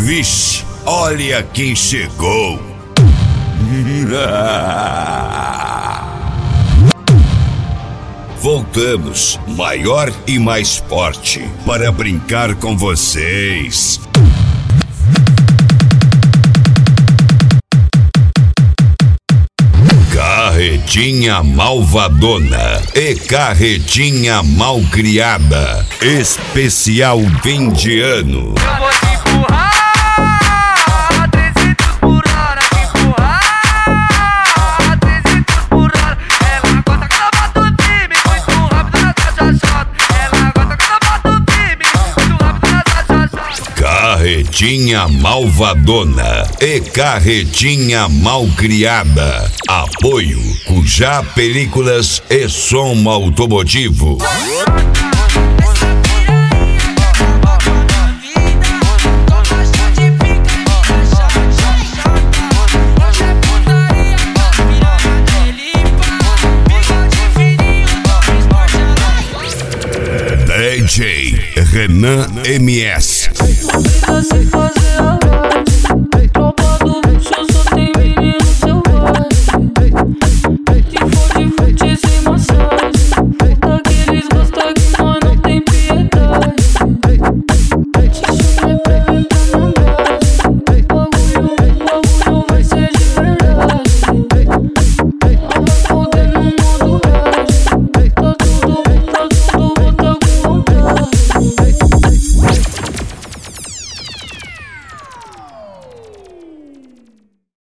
Vixe, olha quem chegou. Voltamos, maior e mais forte, para brincar com vocês. Carretinha malvadona e carretinha malcriada. Especial fim de ano. Eu vou te empurrar 300 por hora, te empurrar 300 por hora. Ela gosta quando eu boto firme, muito rápido nessa chachota. Ela gosta quando eu boto firme, muito rápido nessa chachota. Carretinha malvadona e carretinha malcriada. Apoio Cujá Películas e Som Automotivo. DJ Renan MS. Sei fazer agora.